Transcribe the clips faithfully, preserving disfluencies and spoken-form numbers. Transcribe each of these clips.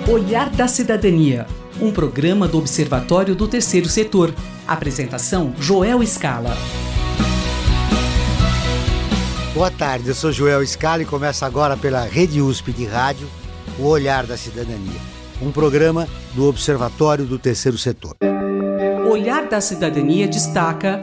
Olhar da Cidadania, um programa do Observatório do Terceiro Setor. Apresentação, Joel Scala. Boa tarde, eu sou Joel Scala e começa agora pela Rede U S P de Rádio, o Olhar da Cidadania, um programa do Observatório do Terceiro Setor. Olhar da Cidadania destaca...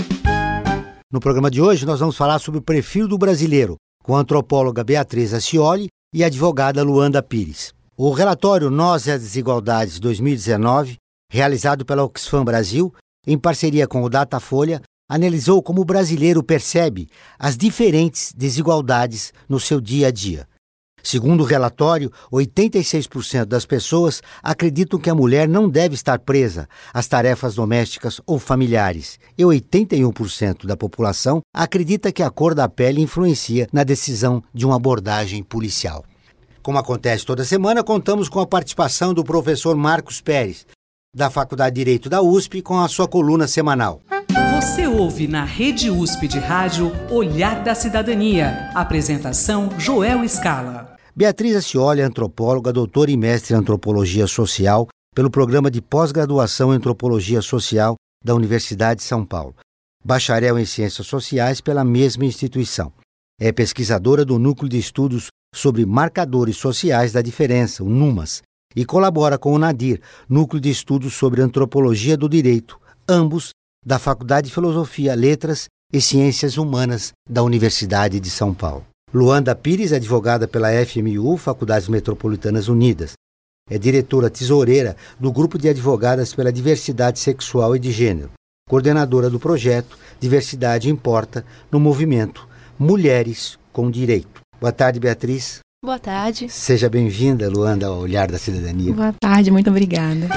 No programa de hoje nós vamos falar sobre o perfil do brasileiro, com a antropóloga Beatriz Acioli e a advogada Luanda Pires. O relatório Nós e as Desigualdades dois mil e dezenove, realizado pela Oxfam Brasil, em parceria com o Datafolha, analisou como o brasileiro percebe as diferentes desigualdades no seu dia a dia. Segundo o relatório, oitenta e seis por cento das pessoas acreditam que a mulher não deve estar presa às tarefas domésticas ou familiares, e oitenta e um por cento da população acredita que a cor da pele influencia na decisão de uma abordagem policial. Como acontece toda semana, contamos com a participação do professor Marcos Pérez, da Faculdade de Direito da U S P, com a sua coluna semanal. Você ouve na Rede U S P de Rádio Olhar da Cidadania. Apresentação, Joel Scala. Beatriz Acioli é antropóloga, doutora e mestre em Antropologia Social pelo Programa de Pós-Graduação em Antropologia Social da Universidade de São Paulo. Bacharel em Ciências Sociais pela mesma instituição. É pesquisadora do Núcleo de Estudos sobre Marcadores Sociais da Diferença, o NUMAS, e colabora com o NADIR, Núcleo de Estudos sobre Antropologia do Direito, ambos da Faculdade de Filosofia, Letras e Ciências Humanas da Universidade de São Paulo. Luanda Pires é advogada pela F M U, Faculdades Metropolitanas Unidas. É diretora tesoureira do Grupo de Advogadas pela Diversidade Sexual e de Gênero, coordenadora do projeto Diversidade Importa no movimento Mulheres com Direito. Boa tarde, Beatriz. Boa tarde. Seja bem-vinda, Luanda, ao Olhar da Cidadania. Boa tarde, muito obrigada.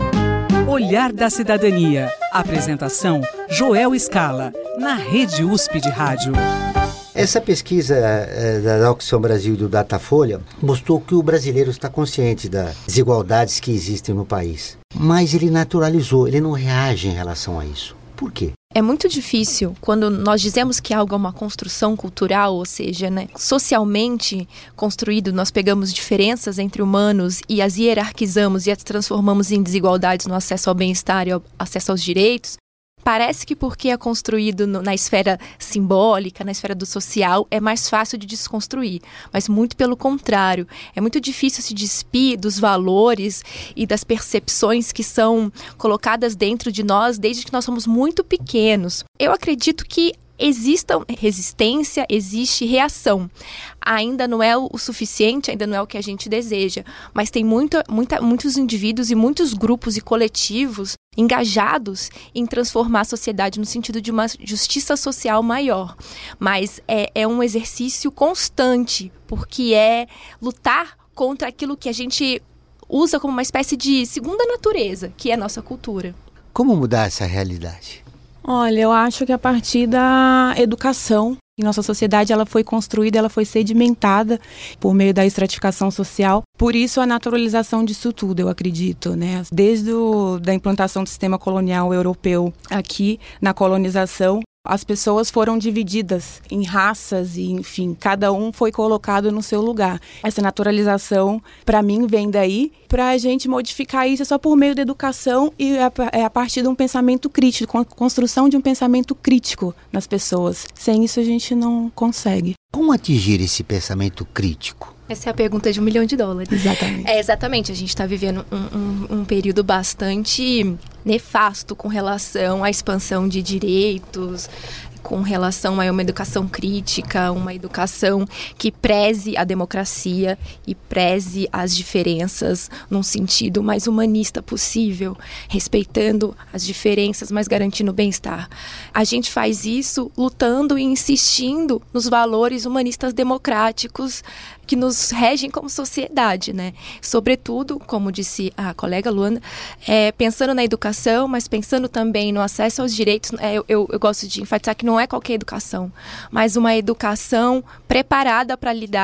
Olhar da Cidadania. Apresentação, Joel Scala, na Rede U S P de Rádio. Essa pesquisa é, da Oxfam Brasil e do Datafolha mostrou que o brasileiro está consciente das desigualdades que existem no país. Mas ele naturalizou, ele não reage em relação a isso. Por quê? É muito difícil quando nós dizemos que algo é uma construção cultural, ou seja, né, socialmente construído, nós pegamos diferenças entre humanos e as hierarquizamos e as transformamos em desigualdades no acesso ao bem-estar e ao acesso aos direitos. Parece que porque é construído no, na esfera simbólica, na esfera do social, é mais fácil de desconstruir. Mas muito pelo contrário, é muito difícil se despir dos valores e das percepções que são colocadas dentro de nós desde que nós somos muito pequenos. Eu acredito que exista resistência, existe reação. Ainda não é o suficiente, ainda não é o que a gente deseja, mas tem muita, muita, muitos indivíduos e muitos grupos e coletivos engajados em transformar a sociedade no sentido de uma justiça social maior. Mas é, é um exercício constante, porque é lutar contra aquilo que a gente usa como uma espécie de segunda natureza, que é a nossa cultura. Como mudar essa realidade? Olha, eu acho que a partir da educação, em nossa sociedade ela foi construída, ela foi sedimentada por meio da estratificação social. Por isso a naturalização disso tudo, eu acredito, né? Desde o, da implantação do sistema colonial europeu aqui, na colonização, as pessoas foram divididas em raças e, enfim, cada um foi colocado no seu lugar. Essa naturalização, para mim, vem daí. Para a gente modificar isso é só por meio da educação e é a partir de um pensamento crítico, construção de um pensamento crítico nas pessoas. Sem isso a gente não consegue. Como atingir esse pensamento crítico? Essa é a pergunta de um milhão de dólares. Exatamente. É, exatamente. A gente está vivendo um, um, um período bastante nefasto com relação à expansão de direitos, com relação a uma educação crítica, uma educação que preze a democracia e preze as diferenças num sentido mais humanista possível, respeitando as diferenças, mas garantindo o bem-estar. A gente faz isso lutando e insistindo nos valores humanistas democráticos que nos regem como sociedade, né? Sobretudo, como disse a colega Luanda, é, pensando na educação, mas pensando também no acesso aos direitos. É, eu, eu, eu gosto de enfatizar que não é qualquer educação, mas uma educação preparada para lidar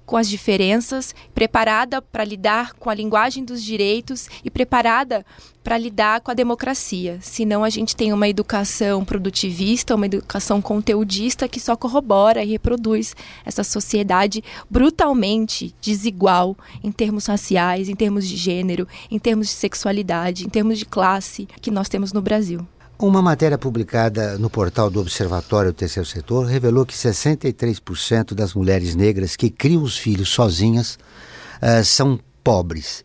com as diferenças, preparada para lidar com a linguagem dos direitos e preparada para lidar com a democracia. Senão a gente tem uma educação produtivista, uma educação conteudista que só corrobora e reproduz essa sociedade brutalmente desigual em termos raciais, em termos de gênero, em termos de sexualidade, em termos de classe que nós temos no Brasil. Uma matéria publicada no portal do Observatório do Terceiro Setor revelou que sessenta e três por cento das mulheres negras que criam os filhos sozinhas uh, são pobres.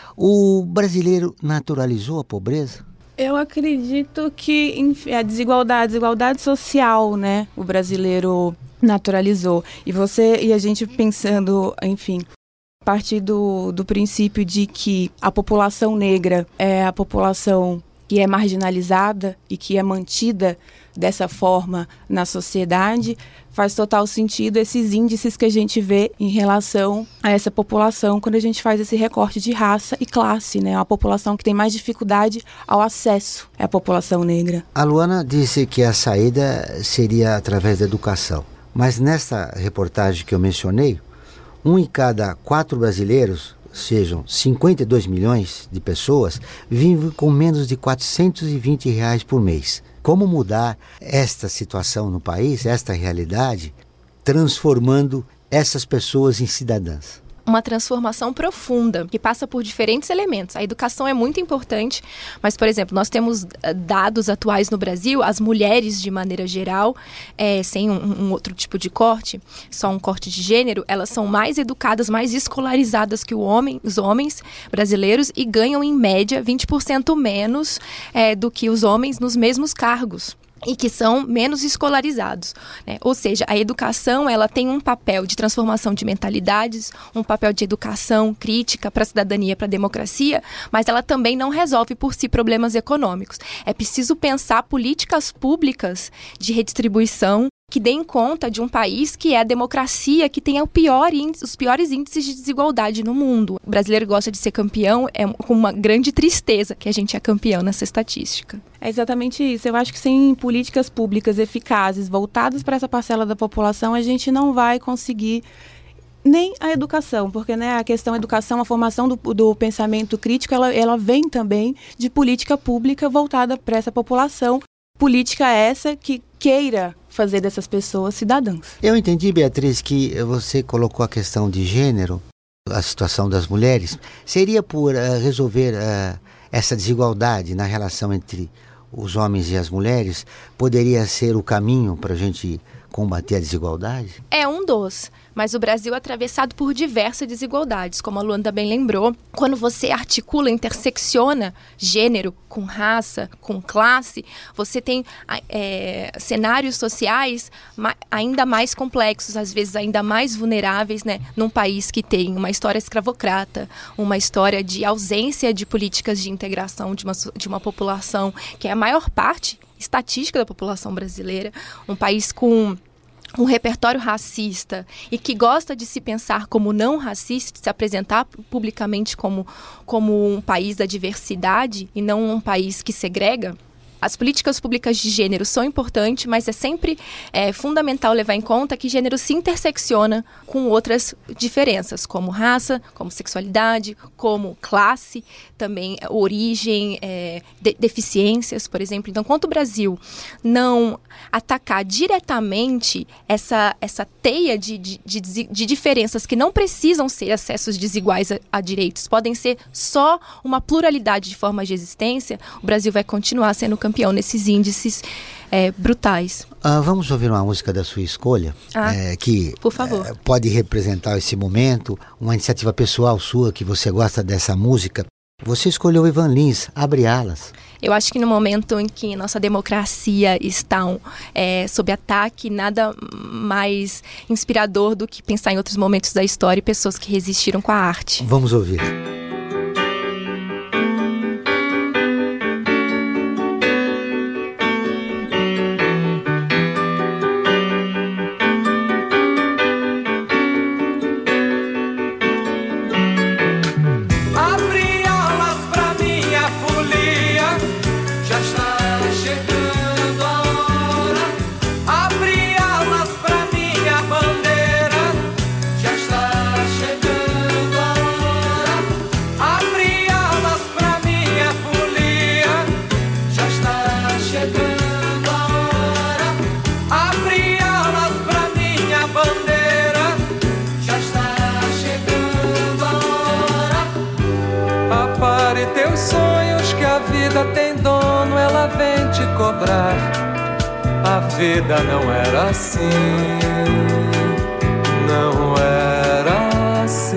O brasileiro naturalizou a pobreza? Eu acredito que enfim, a desigualdade, a desigualdade social, né? O brasileiro naturalizou. E você e a gente pensando, enfim, a partir do, do princípio de que a população negra é a população que é marginalizada e que é mantida dessa forma na sociedade, faz total sentido esses índices que a gente vê em relação a essa população quando a gente faz esse recorte de raça e classe, né? A população que tem mais dificuldade ao acesso é a população negra. A Luana disse que a saída seria através da educação, mas nessa reportagem que eu mencionei, um em cada quatro brasileiros, sejam cinquenta e dois milhões de pessoas, vivem com menos de quatrocentos e vinte reais por mês. Como mudar esta situação no país, esta realidade, transformando essas pessoas em cidadãs? Uma transformação profunda, que passa por diferentes elementos. A educação é muito importante, mas, por exemplo, nós temos dados atuais no Brasil, as mulheres, de maneira geral, é, sem um, um outro tipo de corte, só um corte de gênero, elas são mais educadas, mais escolarizadas que o homem, os homens brasileiros e ganham, em média, vinte por cento menos é, do que os homens nos mesmos cargos. E que são menos escolarizados, né? Ou seja, a educação ela tem um papel de transformação de mentalidades, um papel de educação crítica para a cidadania, para a democracia, mas ela também não resolve por si problemas econômicos. É preciso pensar políticas públicas de redistribuição que deem conta de um país que é a democracia, que tem o pior índice, os piores índices de desigualdade no mundo. O brasileiro gosta de ser campeão, é com uma grande tristeza que a gente é campeão nessa estatística. É exatamente isso. Eu acho que sem políticas públicas eficazes, voltadas para essa parcela da população, a gente não vai conseguir nem a educação, porque né, a questão da educação, a formação do, do pensamento crítico, ela, ela vem também de política pública voltada para essa população. Política essa que queira fazer dessas pessoas cidadãs. Eu entendi, Beatriz, que você colocou a questão de gênero, a situação das mulheres, seria por uh, resolver uh, essa desigualdade na relação entre os homens e as mulheres, poderia ser o caminho para a gente combater a desigualdade? É um dos, mas o Brasil é atravessado por diversas desigualdades, como a Luana bem lembrou. Quando você articula, intersecciona gênero com raça, com classe, você tem é, cenários sociais ma- ainda mais complexos, às vezes ainda mais vulneráveis, né? Num país que tem uma história escravocrata, uma história de ausência de políticas de integração de uma, de uma população que é a maior parte estatística da população brasileira, um país com um repertório racista e que gosta de se pensar como não racista, de se apresentar publicamente como, como um país da diversidade e não um país que segrega. As políticas públicas de gênero são importantes, mas é sempre é, fundamental levar em conta que gênero se intersecciona com outras diferenças, como raça, como sexualidade, como classe, também origem, é, de, deficiências, por exemplo. Então, enquanto o Brasil não atacar diretamente essa, essa teia de, de, de, de diferenças que não precisam ser acessos desiguais a, a direitos, podem ser só uma pluralidade de formas de existência, o Brasil vai continuar sendo campeão campeão nesses índices é, brutais. Ah, vamos ouvir uma música da sua escolha, ah, é, que por favor. É, pode representar esse momento, uma iniciativa pessoal sua, que você gosta dessa música. Você escolheu Ivan Lins, Abre Alas. Eu acho que no momento em que nossa democracia está é, sob ataque, nada mais inspirador do que pensar em outros momentos da história e pessoas que resistiram com a arte. Vamos ouvir. Abre alas pra minha bandeira, já está vida tem dono, ela vem te cobrar. A vida não era assim, não era assim.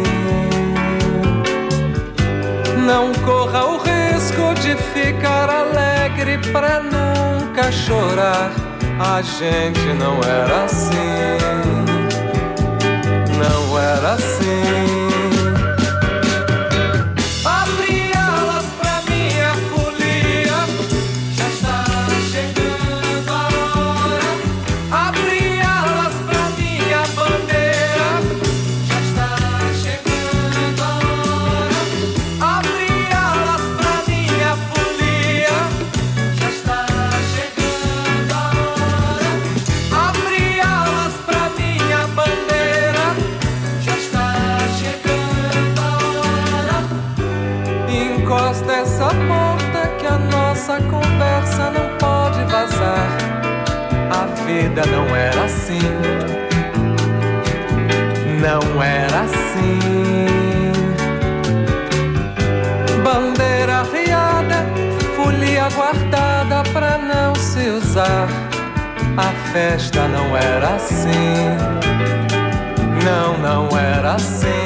Não corra o risco de ficar alegre pra nunca chorar. A gente não era assim, não era assim. Essa porta que a nossa conversa não pode vazar. A vida não era assim, não era assim. Bandeira arriada, folia guardada pra não se usar. A festa não era assim, não, não era assim.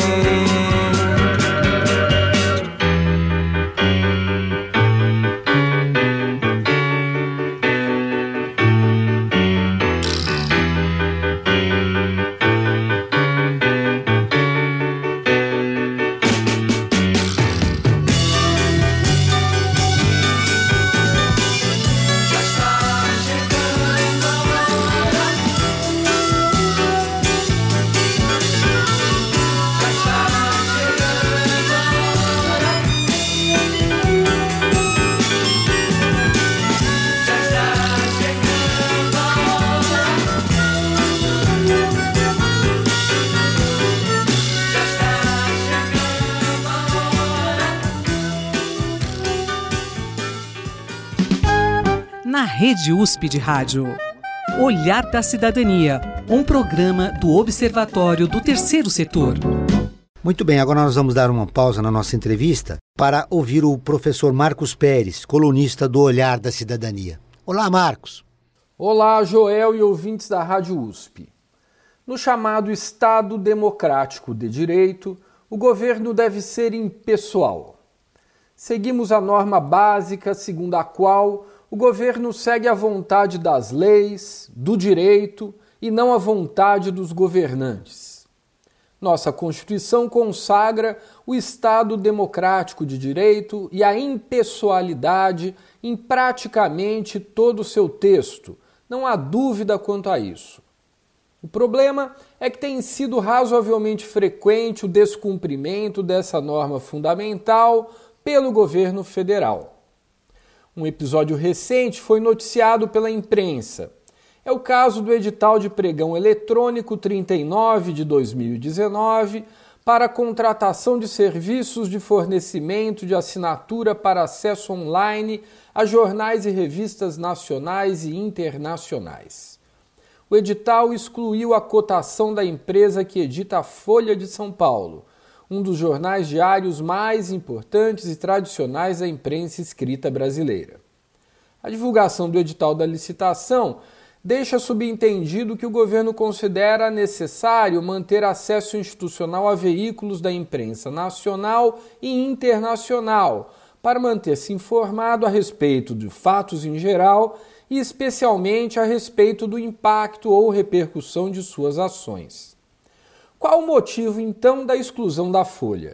Na Rede U S P de Rádio. Olhar da Cidadania, um programa do Observatório do Terceiro Setor. Muito bem, agora nós vamos dar uma pausa na nossa entrevista para ouvir o professor Marcos Pérez, colunista do Olhar da Cidadania. Olá, Marcos. Olá, Joel e ouvintes da Rádio U S P. No chamado Estado Democrático de Direito, o governo deve ser impessoal. Seguimos a norma básica segundo a qual o governo segue a vontade das leis, do direito e não a vontade dos governantes. Nossa Constituição consagra o Estado Democrático de Direito e a impessoalidade em praticamente todo o seu texto. Não há dúvida quanto a isso. O problema é que tem sido razoavelmente frequente o descumprimento dessa norma fundamental pelo governo federal. Um episódio recente foi noticiado pela imprensa. É o caso do edital de pregão eletrônico trinta e nove de dois mil e dezenove para a contratação de serviços de fornecimento de assinatura para acesso online a jornais e revistas nacionais e internacionais. O edital excluiu a cotação da empresa que edita a Folha de São Paulo, um dos jornais diários mais importantes e tradicionais da imprensa escrita brasileira. A divulgação do edital da licitação deixa subentendido que o governo considera necessário manter acesso institucional a veículos da imprensa nacional e internacional para manter-se informado a respeito de fatos em geral e especialmente a respeito do impacto ou repercussão de suas ações. Qual o motivo, então, da exclusão da Folha?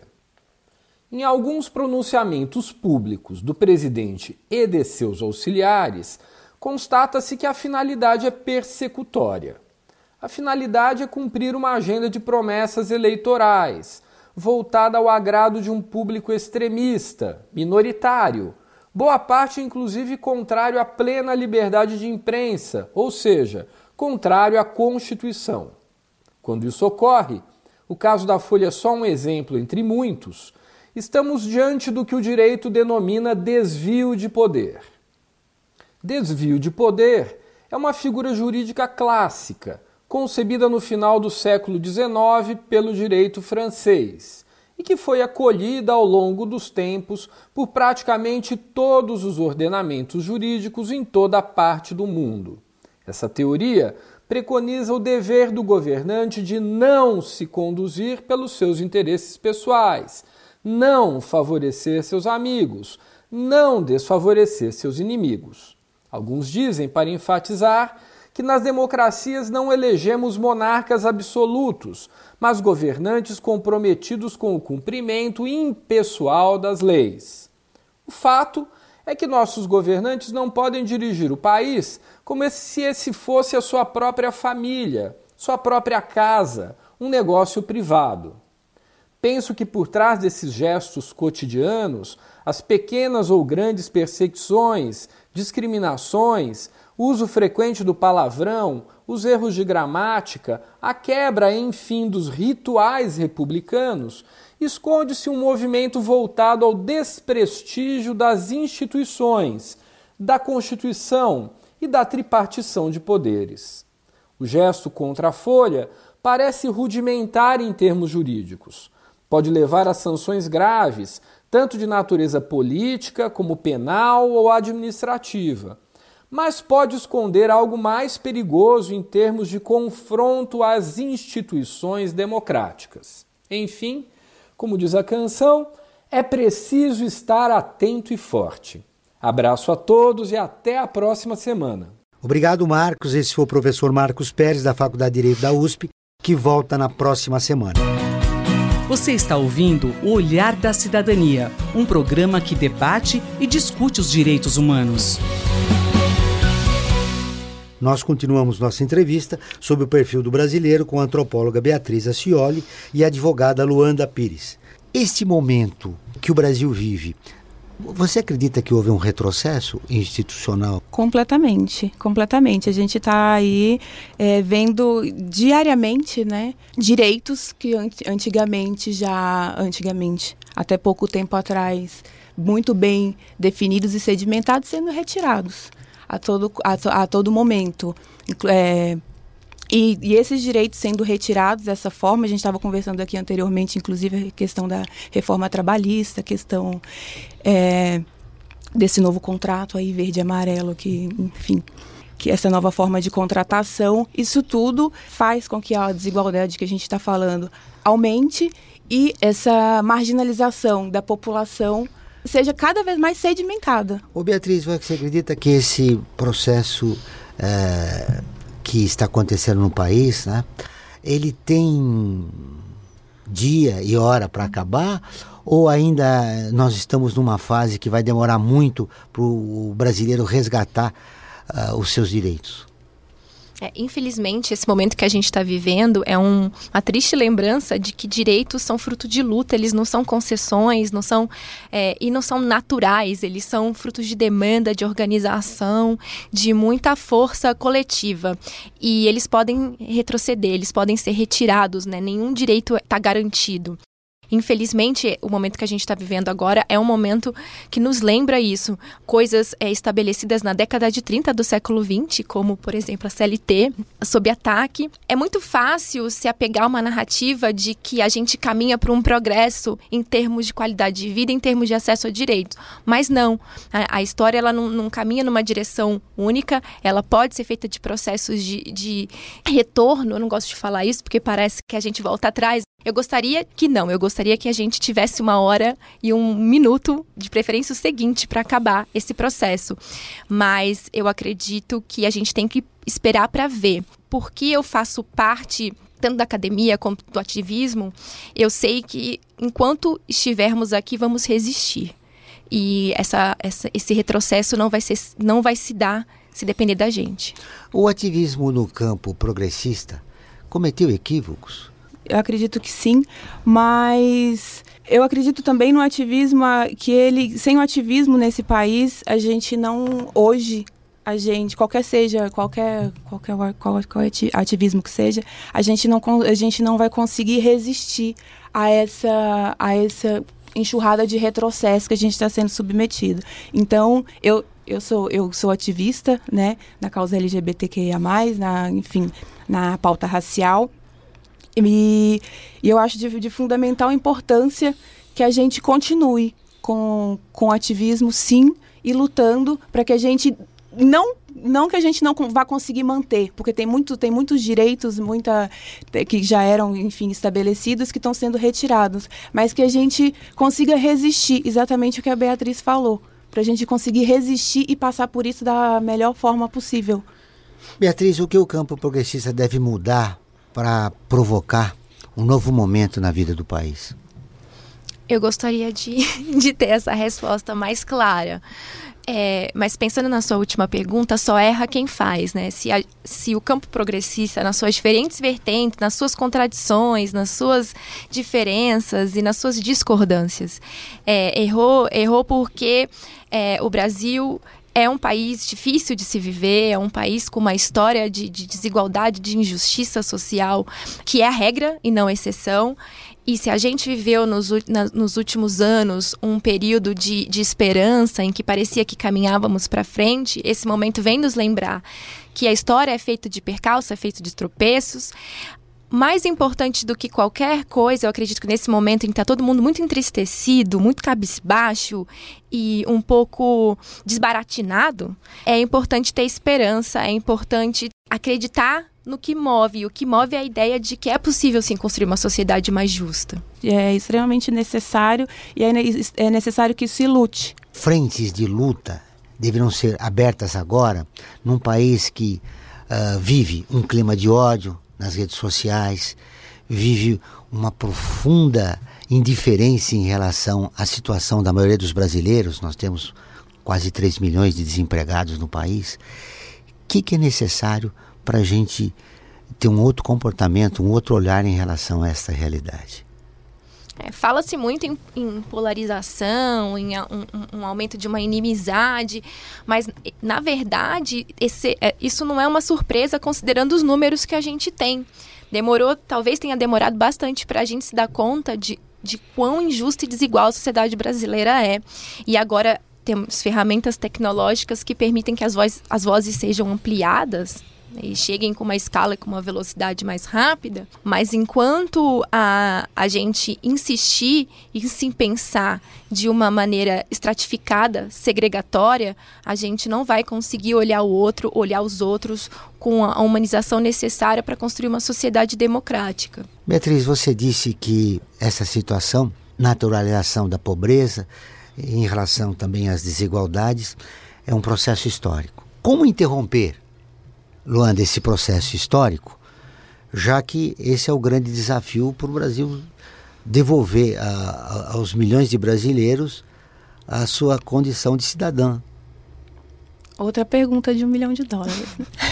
Em alguns pronunciamentos públicos do presidente e de seus auxiliares, constata-se que a finalidade é persecutória. A finalidade é cumprir uma agenda de promessas eleitorais, voltada ao agrado de um público extremista, minoritário, boa parte inclusive contrário à plena liberdade de imprensa, ou seja, contrário à Constituição. Quando isso ocorre, o caso da Folha é só um exemplo entre muitos, estamos diante do que o direito denomina desvio de poder. Desvio de poder é uma figura jurídica clássica, concebida no final do século dezenove pelo direito francês, e que foi acolhida ao longo dos tempos por praticamente todos os ordenamentos jurídicos em toda a parte do mundo. Essa teoria preconiza o dever do governante de não se conduzir pelos seus interesses pessoais, não favorecer seus amigos, não desfavorecer seus inimigos. Alguns dizem, para enfatizar, que nas democracias não elegemos monarcas absolutos, mas governantes comprometidos com o cumprimento impessoal das leis. O fato é que nossos governantes não podem dirigir o país como se esse fosse a sua própria família, sua própria casa, um negócio privado. Penso que por trás desses gestos cotidianos, as pequenas ou grandes perseguições, discriminações, uso frequente do palavrão, os erros de gramática, a quebra, enfim, dos rituais republicanos, esconde-se um movimento voltado ao desprestígio das instituições, da Constituição e da tripartição de poderes. O gesto contra a Folha parece rudimentar em termos jurídicos. Pode levar a sanções graves, tanto de natureza política como penal ou administrativa, mas pode esconder algo mais perigoso em termos de confronto às instituições democráticas. Enfim, como diz a canção, é preciso estar atento e forte. Abraço a todos e até a próxima semana. Obrigado, Marcos. Esse foi o professor Marcos Pérez, da Faculdade de Direito da U S P, que volta na próxima semana. Você está ouvindo O Olhar da Cidadania, um programa que debate e discute os direitos humanos. Nós continuamos nossa entrevista sobre o perfil do brasileiro com a antropóloga Beatriz Acioli e a advogada Luanda Pires. Este momento que o Brasil vive, você acredita que houve um retrocesso institucional? Completamente, completamente. A gente está aí é, vendo diariamente, né, direitos que antigamente já, antigamente, até pouco tempo atrás, muito bem definidos e sedimentados, sendo retirados a todo, a, a todo momento. É, E, e esses direitos sendo retirados dessa forma, a gente estava conversando aqui anteriormente, inclusive a questão da reforma trabalhista, a questão é, desse novo contrato aí verde e amarelo, que, enfim, que essa nova forma de contratação, isso tudo faz com que a desigualdade que a gente está falando aumente e essa marginalização da população seja cada vez mais sedimentada. Ô Beatriz, você acredita que esse processo É... que está acontecendo no país, né? Ele tem dia e hora para acabar, ou ainda nós estamos numa fase que vai demorar muito para o brasileiro resgatar uh, os seus direitos? É, infelizmente, esse momento que a gente está vivendo é um, uma triste lembrança de que direitos são fruto de luta, eles não são concessões, não são, é, e não são naturais, eles são frutos de demanda, de organização, de muita força coletiva. E eles podem retroceder, eles podem ser retirados, né? Nenhum direito está garantido. Infelizmente, o momento que a gente está vivendo agora é um momento que nos lembra isso. Coisas é, estabelecidas na década de trinta do século vinte, como, por exemplo, a C L T, sob ataque. É muito fácil se apegar a uma narrativa de que a gente caminha para um progresso em termos de qualidade de vida, em termos de acesso a direitos. Mas não. A, a história ela não, não caminha numa direção única, ela pode ser feita de processos de, de retorno. Eu não gosto de falar isso porque parece que a gente volta atrás. Eu gostaria que não, eu gostaria que a gente tivesse uma hora e um minuto, de preferência o seguinte, para acabar esse processo. Mas eu acredito que a gente tem que esperar para ver. Porque eu faço parte tanto da academia como do ativismo, eu sei que enquanto estivermos aqui, vamos resistir. E essa, essa, esse retrocesso não vai, ser, não vai se dar se depender da gente. O ativismo no campo progressista cometeu equívocos? Eu acredito que sim, mas eu acredito também no ativismo, que ele, sem o ativismo nesse país, a gente não, hoje, a gente, qualquer seja, qualquer, qualquer, qualquer ativismo que seja, a gente não, a gente não vai conseguir resistir a essa, a essa enxurrada de retrocesso que a gente está sendo submetido. Então, eu, eu, sou, eu sou ativista, né, na causa L G B T Q I A mais, na, enfim, na pauta racial. E, e eu acho de, de fundamental importância que a gente continue com, com ativismo, sim, e lutando para que a gente não... Não que a gente não vá conseguir manter, porque tem, muito, tem muitos direitos muita, que já eram, enfim, estabelecidos, que estão sendo retirados, mas que a gente consiga resistir, exatamente o que a Beatriz falou, para a gente conseguir resistir e passar por isso da melhor forma possível. Beatriz, o que o campo progressista deve mudar para provocar um novo momento na vida do país? Eu gostaria de, de ter essa resposta mais clara. É, mas pensando na sua última pergunta, só erra quem faz, né? Se, a, se o campo progressista, nas suas diferentes vertentes, nas suas contradições, nas suas diferenças e nas suas discordâncias, é, errou, errou porque é, o Brasil é um país difícil de se viver, é um país com uma história de, de desigualdade, de injustiça social, que é a regra e não a exceção. E se a gente viveu nos, na, nos últimos anos um período de, de esperança em que parecia que caminhávamos para frente, esse momento vem nos lembrar que a história é feita de percalços, é feita de tropeços. Mais importante do que qualquer coisa, eu acredito que nesse momento em que está todo mundo muito entristecido, muito cabisbaixo e um pouco desbaratinado, é importante ter esperança, é importante acreditar no que move. O que move é a ideia de que é possível, sim, construir uma sociedade mais justa. É extremamente necessário e é necessário que se lute. Frentes de luta deverão ser abertas agora num país que uh, vive um clima de ódio nas redes sociais, vive uma profunda indiferença em relação à situação da maioria dos brasileiros. Nós temos quase três milhões de desempregados no país. O que, que é necessário para a gente ter um outro comportamento, um outro olhar em relação a essa realidade? É, fala-se muito em, em polarização, em a, um, um aumento de uma inimizade, mas, na verdade, esse, é, isso não é uma surpresa considerando os números que a gente tem. Demorou, talvez tenha demorado bastante para a gente se dar conta de, de quão injusta e desigual a sociedade brasileira é. E agora temos ferramentas tecnológicas que permitem que as, voz, as vozes sejam ampliadas e cheguem com uma escala e com uma velocidade mais rápida, mas enquanto a, a gente insistir em se pensar de uma maneira estratificada, segregatória, a gente não vai conseguir olhar o outro, olhar os outros com a humanização necessária para construir uma sociedade democrática. Beatriz, você disse que essa situação, naturalização da pobreza, em relação também às desigualdades, é um processo histórico. Como interromper, Luanda, esse processo histórico, já que esse é o grande desafio para o Brasil devolver a, a, aos milhões de brasileiros a sua condição de cidadã? Outra pergunta de um milhão de dólares.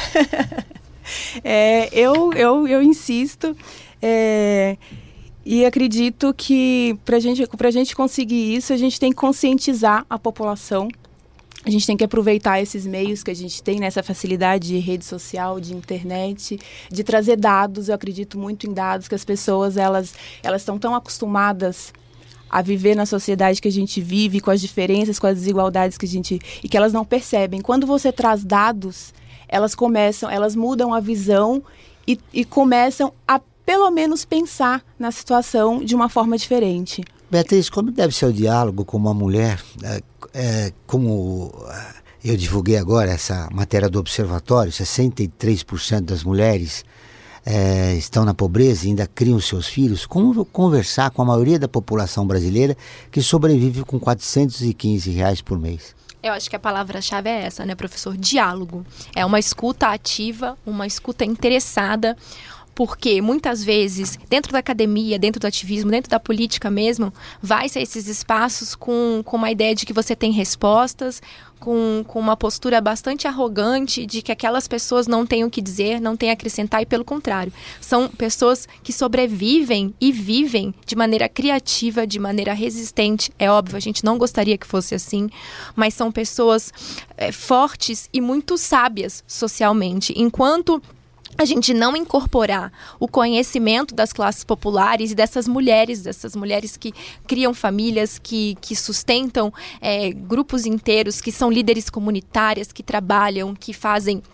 é, eu, eu, eu insisto é, e acredito que para gente, a gente conseguir isso, a gente tem que conscientizar a população. A gente tem que aproveitar esses meios que a gente tem, nessa facilidade de rede social, de internet, de trazer dados. Eu acredito muito em dados, que as pessoas elas, elas estão tão acostumadas a viver na sociedade que a gente vive, com as diferenças, com as desigualdades que a gente... e que elas não percebem. Quando você traz dados, elas começam, elas mudam a visão e, e começam a, pelo menos, pensar na situação de uma forma diferente. Beatriz, como deve ser o diálogo com uma mulher, é, é, como eu divulguei agora essa matéria do Observatório, sessenta e três por cento das mulheres é, estão na pobreza e ainda criam seus filhos, como conversar com a maioria da população brasileira que sobrevive com quatrocentos e quinze reais por mês? Eu acho que a palavra-chave é essa, né, professor? Diálogo. É uma escuta ativa, uma escuta interessada, porque muitas vezes, dentro da academia, dentro do ativismo, dentro da política mesmo, vai-se a esses espaços com, com uma ideia de que você tem respostas, com, com uma postura bastante arrogante de que aquelas pessoas não têm o que dizer, não têm a acrescentar, e pelo contrário, são pessoas que sobrevivem e vivem de maneira criativa, de maneira resistente. É óbvio, a gente não gostaria que fosse assim, mas são pessoas é, fortes e muito sábias socialmente. Enquanto a gente não incorporar o conhecimento das classes populares e dessas mulheres, dessas mulheres que criam famílias, que, que sustentam é, grupos inteiros, que são líderes comunitárias, que trabalham, que fazem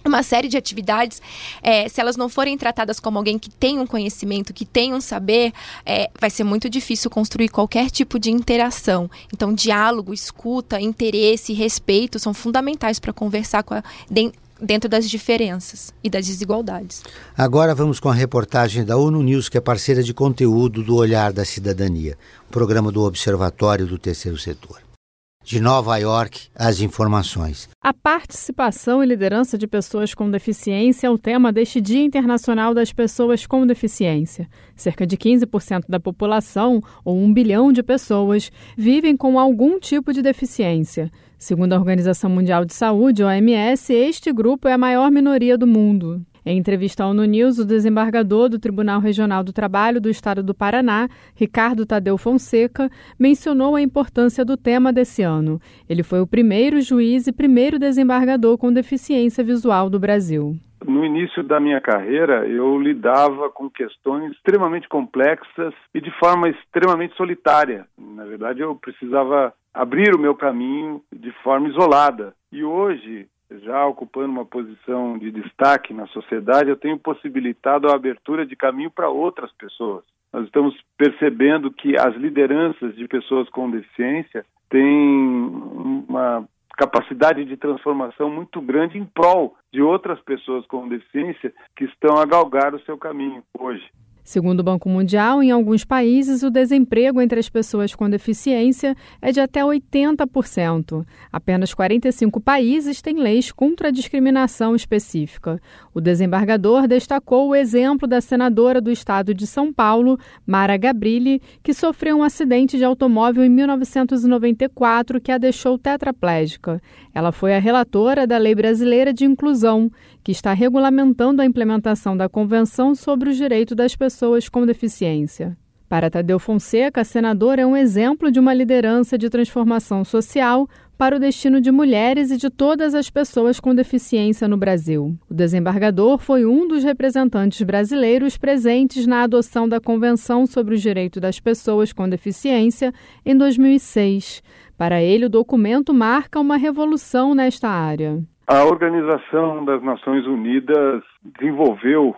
uma série de atividades, é, se elas não forem tratadas como alguém que tem um conhecimento, que tem um saber, é, vai ser muito difícil construir qualquer tipo de interação. Então, diálogo, escuta, interesse, respeito são fundamentais para conversar com a, dentro das diferenças e das desigualdades. Agora vamos com a reportagem da ONU News, que é parceira de conteúdo do Olhar da Cidadania, um programa do Observatório do Terceiro Setor. De Nova York, as informações. A participação e liderança de pessoas com deficiência é o tema deste Dia Internacional das Pessoas com Deficiência. Cerca de quinze por cento da população, ou um bilhão de pessoas, vivem com algum tipo de deficiência. Segundo a Organização Mundial de Saúde, O M S, este grupo é a maior minoria do mundo. Em entrevista ao ONU News, o desembargador do Tribunal Regional do Trabalho do Estado do Paraná, Ricardo Tadeu Fonseca, mencionou a importância do tema desse ano. Ele foi o primeiro juiz e primeiro desembargador com deficiência visual do Brasil. No início da minha carreira, eu lidava com questões extremamente complexas e de forma extremamente solitária. Na verdade, eu precisava abrir o meu caminho de forma isolada. E hoje, já ocupando uma posição de destaque na sociedade, eu tenho possibilitado a abertura de caminho para outras pessoas. Nós estamos percebendo que as lideranças de pessoas com deficiência têm uma capacidade de transformação muito grande em prol de outras pessoas com deficiência que estão a galgar o seu caminho hoje. Segundo o Banco Mundial, em alguns países, o desemprego entre as pessoas com deficiência é de até oitenta por cento. Apenas quarenta e cinco países têm leis contra a discriminação específica. O desembargador destacou o exemplo da senadora do estado de São Paulo, Mara Gabrilli, que sofreu um acidente de automóvel em mil novecentos e noventa e quatro que a deixou tetraplégica. Ela foi a relatora da Lei Brasileira de Inclusão, que está regulamentando a implementação da Convenção sobre os Direitos das Pessoas com Deficiência. Para Tadeu Fonseca, a senadora é um exemplo de uma liderança de transformação social para o destino de mulheres e de todas as pessoas com deficiência no Brasil. O desembargador foi um dos representantes brasileiros presentes na adoção da Convenção sobre os Direitos das Pessoas com Deficiência em dois mil e seis. Para ele, o documento marca uma revolução nesta área. A Organização das Nações Unidas desenvolveu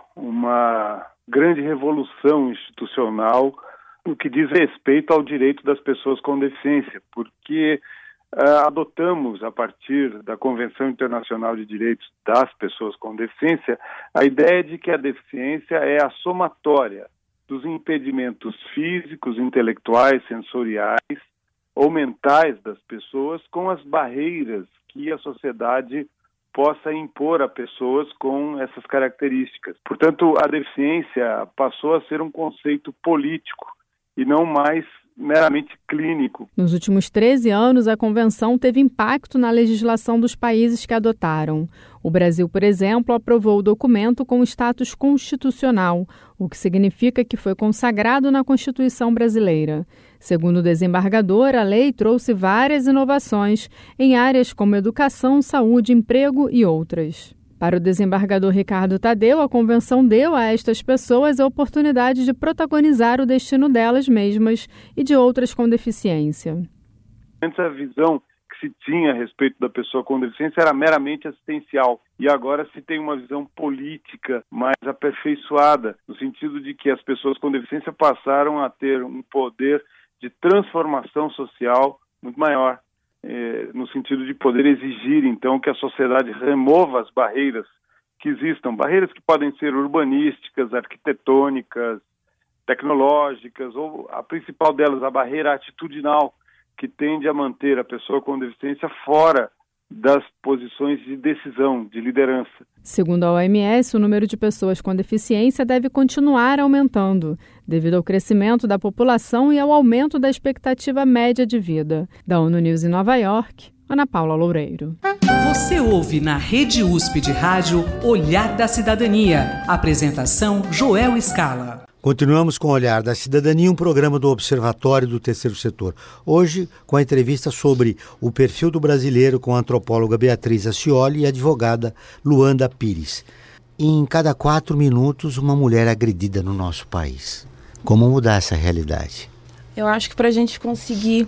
uma grande revolução institucional no que diz respeito ao direito das pessoas com deficiência, porque uh, adotamos, a partir da Convenção Internacional de Direitos das Pessoas com Deficiência, a ideia de que a deficiência é a somatória dos impedimentos físicos, intelectuais, sensoriais ou mentais das pessoas com as barreiras que a sociedade possa impor a pessoas com essas características. Portanto, a deficiência passou a ser um conceito político e não mais meramente clínico. Nos últimos treze anos, a Convenção teve impacto na legislação dos países que adotaram. O Brasil, por exemplo, aprovou o documento com status constitucional, o que significa que foi consagrado na Constituição brasileira. Segundo o desembargador, a lei trouxe várias inovações em áreas como educação, saúde, emprego e outras. Para o desembargador Ricardo Tadeu, a Convenção deu a estas pessoas a oportunidade de protagonizar o destino delas mesmas e de outras com deficiência. Antes, a visão que se tinha a respeito da pessoa com deficiência era meramente assistencial. E agora se tem uma visão política mais aperfeiçoada, no sentido de que as pessoas com deficiência passaram a ter um poder de transformação social muito maior. É, no sentido de poder exigir, então, que a sociedade remova as barreiras que existam, barreiras que podem ser urbanísticas, arquitetônicas, tecnológicas, ou a principal delas, a barreira atitudinal, que tende a manter a pessoa com deficiência fora das posições de decisão, de liderança. Segundo a O M S, o número de pessoas com deficiência deve continuar aumentando, devido ao crescimento da população e ao aumento da expectativa média de vida. Da ONU News em Nova York, Ana Paula Loureiro. Você ouve na Rede U S P de Rádio Olhar da Cidadania. Apresentação Joel Scala. Continuamos com o Olhar da Cidadania, um programa do Observatório do Terceiro Setor. Hoje, com a entrevista sobre o perfil do brasileiro com a antropóloga Beatriz Acioli e a advogada Luanda Pires. Em cada quatro minutos, uma mulher é agredida no nosso país. Como mudar essa realidade? Eu acho que para a gente conseguir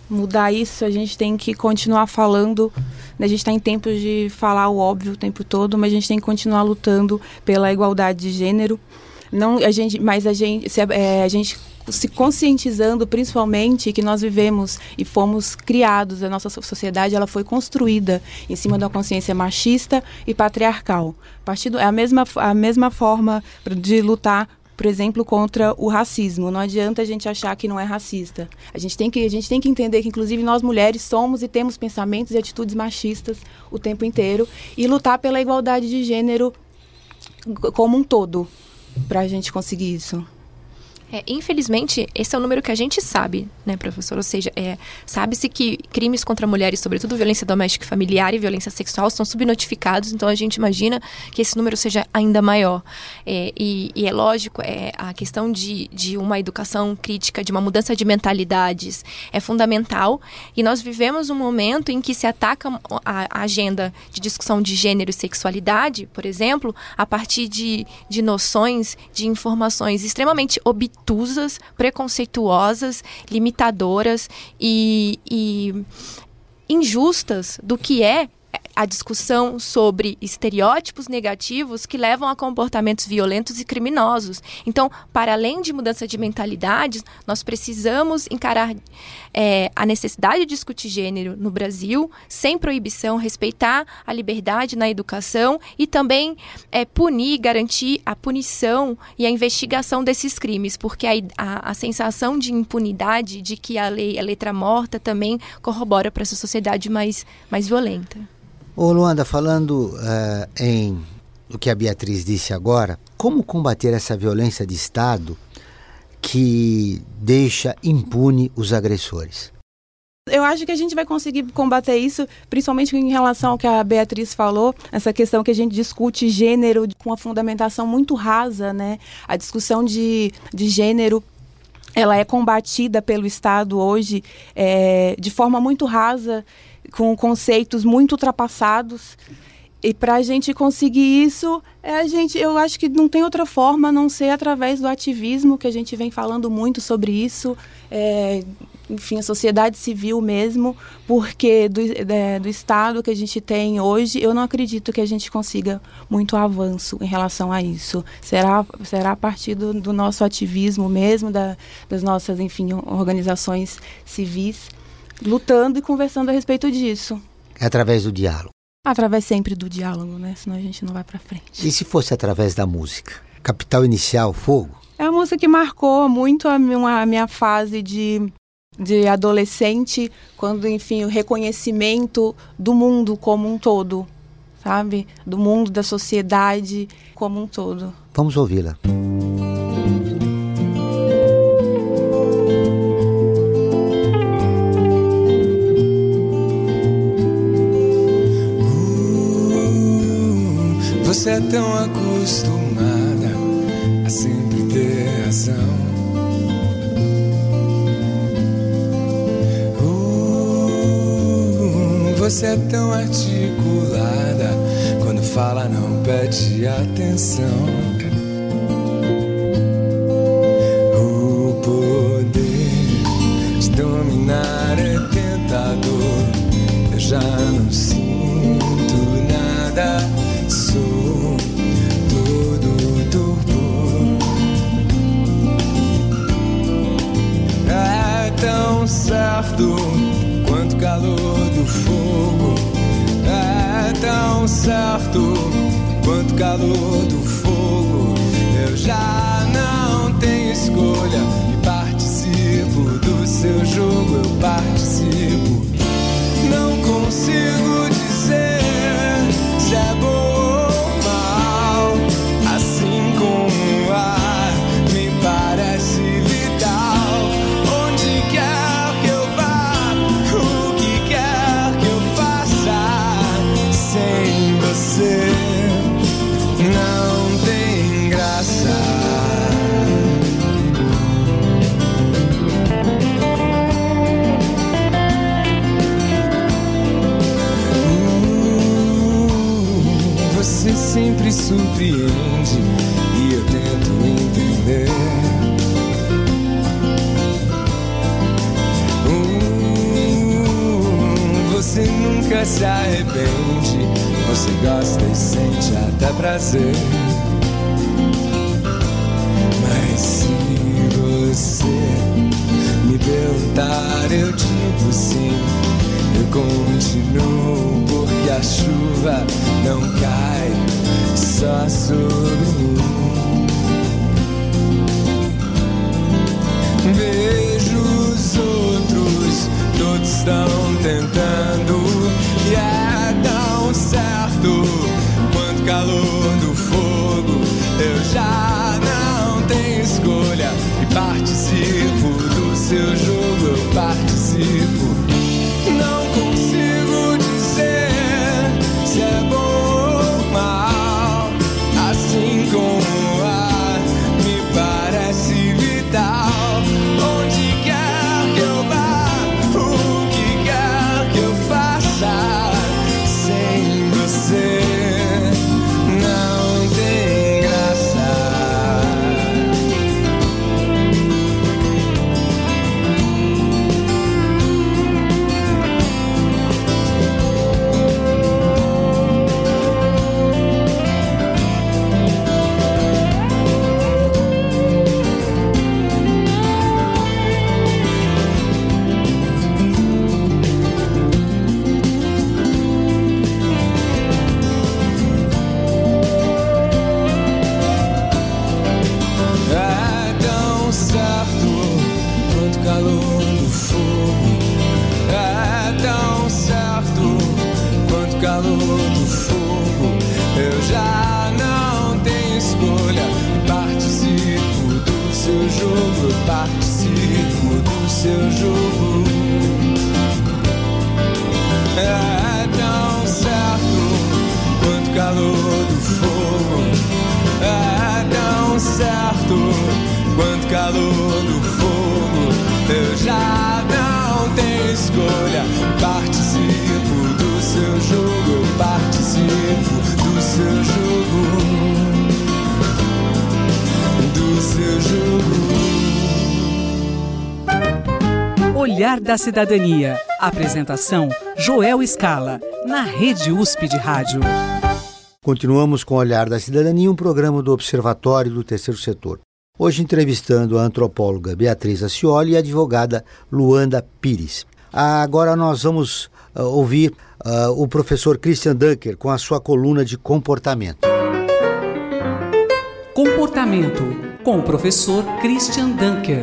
mudar isso, a gente tem que continuar falando. A gente está em tempos de falar o óbvio o tempo todo, mas a gente tem que continuar lutando pela igualdade de gênero. Não, a gente, mas a gente, se, é, a gente se conscientizando principalmente que nós vivemos e fomos criados, a nossa sociedade ela foi construída em cima de uma consciência machista e patriarcal. Partido, é a mesma, a mesma forma de lutar, por exemplo, contra o racismo. Não adianta a gente achar que não é racista. A gente tem que, a gente tem que entender que, inclusive, nós mulheres somos e temos pensamentos e atitudes machistas o tempo inteiro e lutar pela igualdade de gênero como um todo, para a gente conseguir isso. É, infelizmente, esse é o número que a gente sabe, né, professor? Ou seja, é, sabe-se que crimes contra mulheres, sobretudo violência doméstica e familiar e violência sexual, são subnotificados, então a gente imagina que esse número seja ainda maior. É, e, e é lógico, é, a questão de, de uma educação crítica, de uma mudança de mentalidades, é fundamental. E nós vivemos um momento em que se ataca a, a agenda de discussão de gênero e sexualidade, por exemplo, a partir de, de noções, de informações extremamente obtusas, preconceituosas, limitadoras e, e injustas do que é a discussão sobre estereótipos negativos que levam a comportamentos violentos e criminosos. Então, para além de mudança de mentalidades, nós precisamos encarar é, a necessidade de discutir gênero no Brasil, sem proibição, respeitar a liberdade na educação e também é, punir, garantir a punição e a investigação desses crimes, porque a, a, a sensação de impunidade, de que a lei é letra morta, também corrobora para essa sociedade mais, mais violenta. Ô Luanda, falando uh, em o que a Beatriz disse agora, como combater essa violência de Estado que deixa impune os agressores? Eu acho que a gente vai conseguir combater isso, principalmente em relação ao que a Beatriz falou, essa questão que a gente discute gênero com uma fundamentação muito rasa, né? A discussão de, de gênero, ela é combatida pelo Estado hoje é, de forma muito rasa, com conceitos muito ultrapassados. E para a gente conseguir isso, é a gente, eu acho que não tem outra forma a não ser através do ativismo, que a gente vem falando muito sobre isso, é, enfim, a sociedade civil mesmo, porque do, é, do Estado que a gente tem hoje, eu não acredito que a gente consiga muito avanço em relação a isso. Será, será a partir do, do nosso ativismo mesmo, da, das nossas, enfim, organizações civis, lutando e conversando a respeito disso. É através do diálogo. Através sempre do diálogo, né? Senão a gente não vai pra frente. E se fosse através da música? Capital Inicial, Fogo? É uma música que marcou muito a minha, a minha fase de, de adolescente, quando, enfim, o reconhecimento do mundo como um todo, sabe? Do mundo, da sociedade como um todo. Vamos ouvi-la. Você é tão acostumada a sempre ter razão. Uh, você é tão articulada, quando fala não pede atenção. O poder de dominar é tentador. Eu já não sinto nada. Sou todo torpor. É tão certo quanto o calor do fogo. É tão certo quanto o calor do fogo. Eu já não tenho escolha e participo do seu jogo. Eu participo. Não consigo dizer se é bom. Sempre surpreende e eu tento entender. Uh, se arrepende, você gosta e sente até prazer. Mas se você me perguntar, eu digo sim. Eu continuo porque a chuva não cai só sobre mim. Vejo os outros, todos estão tentando, e é tão certo quanto calor do fogo. Eu já não tenho escolha e participo do seu jogo, eu participo. Não consigo dizer se é bom ou mal, assim como o ar me parece vital. Onde quer que eu vá, o que quer que eu faça, sem você não tem graça. Participo do seu jogo. É tão certo quanto calor do fogo. É tão certo quanto calor do fogo. Eu já não tenho escolha. Participo do seu jogo. Eu participo do seu jogo. Do seu jogo. Olhar da Cidadania. Apresentação Joel Scala, na Rede U S P de Rádio. Continuamos com o Olhar da Cidadania, um programa do Observatório do Terceiro Setor. Hoje entrevistando a antropóloga Beatriz Acioli e a advogada Luanda Pires. Agora nós vamos uh, ouvir uh, o professor Christian Dunker com a sua coluna de comportamento. Comportamento, com o professor Christian Dunker.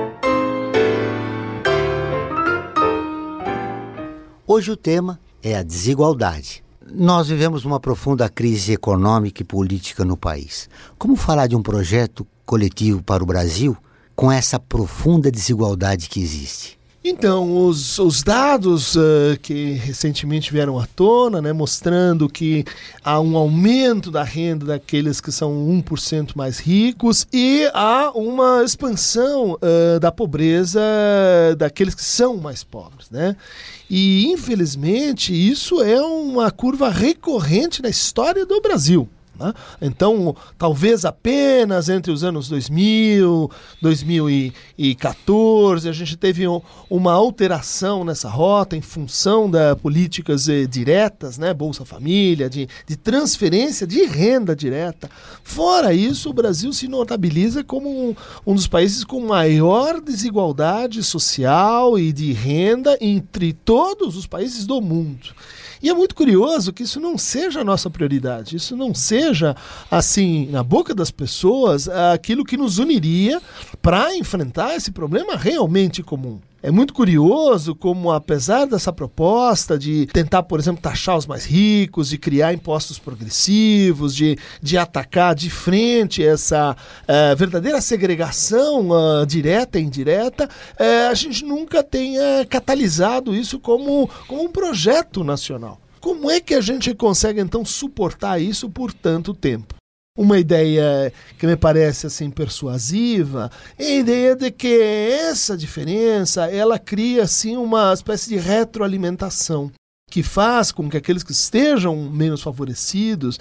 Hoje o tema é a desigualdade. Nós vivemos uma profunda crise econômica e política no país. Como falar de um projeto coletivo para o Brasil com essa profunda desigualdade que existe? Então, os, os dados uh, que recentemente vieram à tona, né, mostrando que há um aumento da renda daqueles que são um por cento mais ricos e há uma expansão uh, da pobreza daqueles que são mais pobres, né? E, infelizmente, isso é uma curva recorrente na história do Brasil. Então, talvez apenas entre os anos dois mil, dois mil e quatorze, a gente teve uma alteração nessa rota em função das políticas diretas, né, Bolsa Família, de, de transferência de renda direta. Fora isso, o Brasil se notabiliza como um, um dos países com maior desigualdade social e de renda entre todos os países do mundo. E é muito curioso que isso não seja a nossa prioridade, isso não seja, assim, na boca das pessoas, aquilo que nos uniria para enfrentar esse problema realmente comum. É muito curioso como, apesar dessa proposta de tentar, por exemplo, taxar os mais ricos, de criar impostos progressivos, de, de atacar de frente essa uh, verdadeira segregação uh, direta e indireta, uh, a gente nunca tenha catalisado isso como, como um projeto nacional. Como é que a gente consegue, então, suportar isso por tanto tempo? Uma ideia que me parece assim persuasiva é a ideia de que essa diferença ela cria assim uma espécie de retroalimentação que faz com que aqueles que estejam menos favorecidos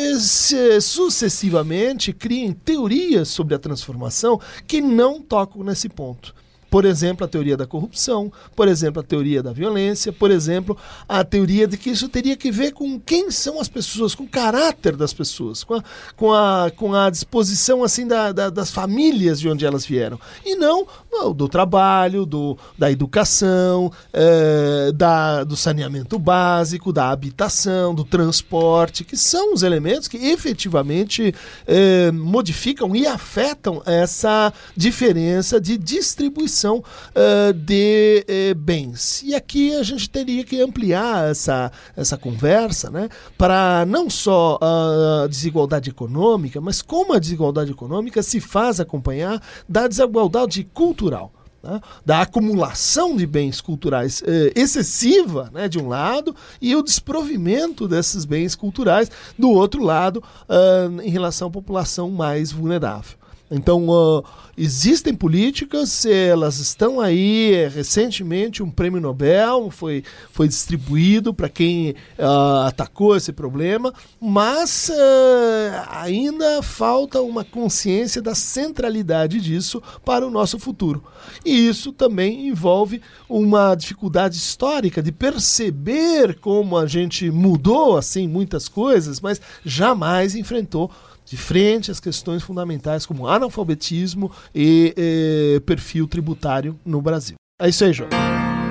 se, sucessivamente criem teorias sobre a transformação que não tocam nesse ponto. Por exemplo, a teoria da corrupção, por exemplo, a teoria da violência, por exemplo, a teoria de que isso teria que ver com quem são as pessoas, com o caráter das pessoas, com a, com a, com a disposição assim, da, da, das famílias de onde elas vieram. E não do trabalho, do, da educação, é, da, do saneamento básico, da habitação, do transporte, que são os elementos que efetivamente é, modificam e afetam essa diferença de distribuição uh, de uh, bens. E aqui a gente teria que ampliar essa, essa conversa, né, para não só a desigualdade econômica, mas como a desigualdade econômica se faz acompanhar da desigualdade cultural. Né, da acumulação de bens culturais eh, excessiva, né, de um lado, e o desprovimento desses bens culturais do outro lado, uh, em relação à população mais vulnerável. Então, uh, existem políticas, elas estão aí. Recentemente, um prêmio Nobel foi, foi distribuído para quem uh, atacou esse problema, mas uh, ainda falta uma consciência da centralidade disso para o nosso futuro. E isso também envolve uma dificuldade histórica de perceber como a gente mudou assim muitas coisas, mas jamais enfrentou de frente às questões fundamentais como analfabetismo e eh, perfil tributário no Brasil. É isso aí, João.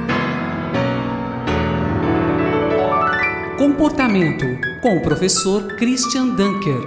Comportamento, com o professor Christian Dunker.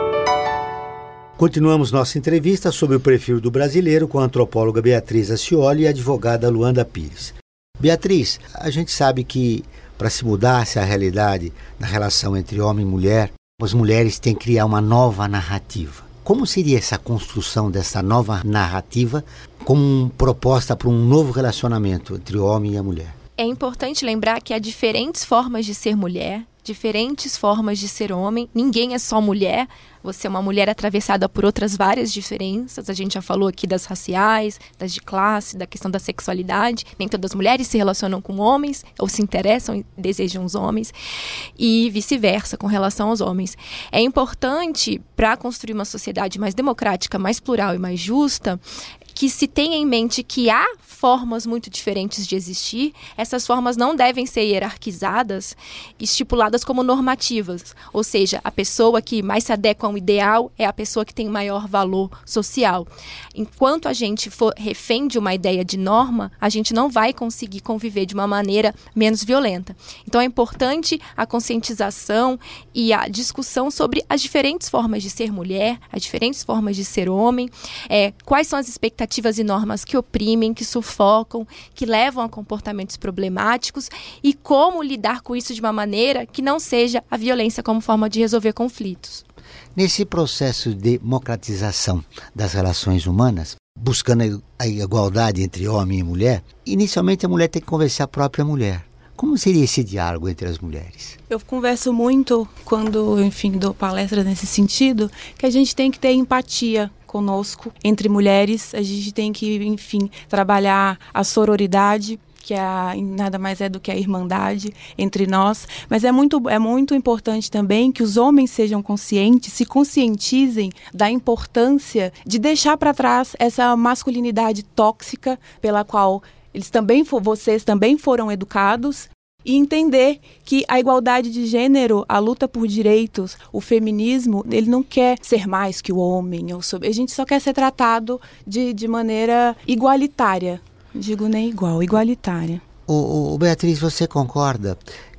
Continuamos nossa entrevista sobre o perfil do brasileiro com a antropóloga Beatriz Acioli e a advogada Luanda Pires. Beatriz, a gente sabe que para se mudar essa realidade na relação entre homem e mulher, as mulheres têm que criar uma nova narrativa. Como seria essa construção dessa nova narrativa como proposta para um novo relacionamento entre o homem e a mulher? É importante lembrar que há diferentes formas de ser mulher, diferentes formas de ser homem. Ninguém é só mulher. Você é uma mulher atravessada por outras várias diferenças. A gente já falou aqui das raciais, das de classe, da questão da sexualidade. Nem todas as mulheres se relacionam com homens, ou se interessam e desejam os homens. E vice-versa, com relação aos homens. É importante, para construir uma sociedade mais democrática, mais plural e mais justa, que se tenha em mente que há formas muito diferentes de existir. Essas formas não devem ser hierarquizadas, estipuladas como normativas. Ou seja, a pessoa que mais se adequa a um ideal é a pessoa que tem maior valor social. Enquanto a gente for refém de uma ideia de norma, a gente não vai conseguir conviver de uma maneira menos violenta. Então é importante a conscientização e a discussão sobre as diferentes formas de ser mulher, as diferentes formas de ser homem, é, quais são as expectativas e normas que oprimem, que sufocam, que levam a comportamentos problemáticos e como lidar com isso de uma maneira que não seja a violência como forma de resolver conflitos. Nesse processo de democratização das relações humanas, buscando a igualdade entre homem e mulher, inicialmente a mulher tem que convencer a própria mulher. Como seria esse diálogo entre as mulheres? Eu converso muito quando, enfim, dou palestras nesse sentido, que a gente tem que ter empatia conosco, entre mulheres. A gente tem que, enfim, trabalhar a sororidade, que é a, nada mais é do que a irmandade entre nós. Mas é muito, é muito importante também que os homens sejam conscientes, se conscientizem da importância de deixar para trás essa masculinidade tóxica pela qual eles também, vocês também foram educados, e entender que a igualdade de gênero, a luta por direitos, o feminismo, ele não quer ser mais que o homem. Ou sobre, a gente só quer ser tratado de, de maneira igualitária. Digo nem igual, igualitária. O, o Beatriz, você concorda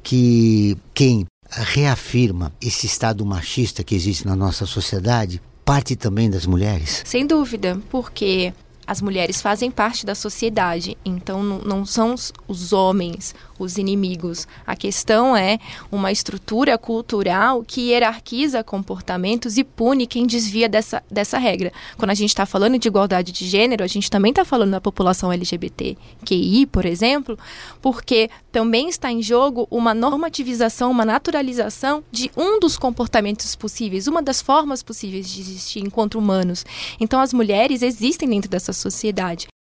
que quem reafirma esse estado machista que existe na nossa sociedade parte também das mulheres? Sem dúvida, porque as mulheres fazem parte da sociedade, então não, não são os, os homens os inimigos. A questão é uma estrutura cultural que hierarquiza comportamentos e pune quem desvia dessa, dessa regra. Quando a gente está falando de igualdade de gênero, a gente também está falando da população L G B T Q I, por exemplo, porque também está em jogo uma normativização, uma naturalização de um dos comportamentos possíveis, uma das formas possíveis de existir enquanto humanos. Então as mulheres existem dentro dessa sociedade.